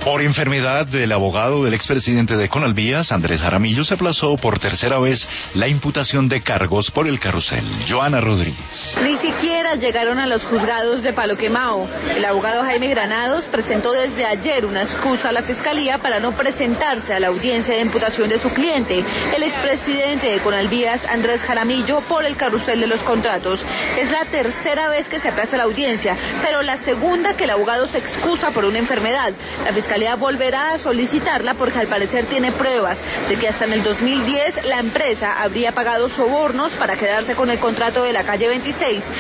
Por enfermedad del abogado del expresidente de Conalvías, Andrés Jaramillo, se aplazó por tercera vez la imputación de cargos por el carrusel. Joana Rodríguez. Ni siquiera llegaron a los juzgados de Palo Quemao. El abogado Jaime Granados presentó desde ayer una excusa a la fiscalía para no presentarse a la audiencia de imputación de su cliente, el expresidente de Conalvías, Andrés Jaramillo, por el carrusel de los contratos. Es la tercera vez que se aplaza la audiencia, pero la segunda que el abogado se excusa por una enfermedad. La fiscalía volverá a solicitarla porque al parecer tiene pruebas de que hasta en el 2010 la empresa habría pagado sobornos para quedarse con el contrato de la calle 26.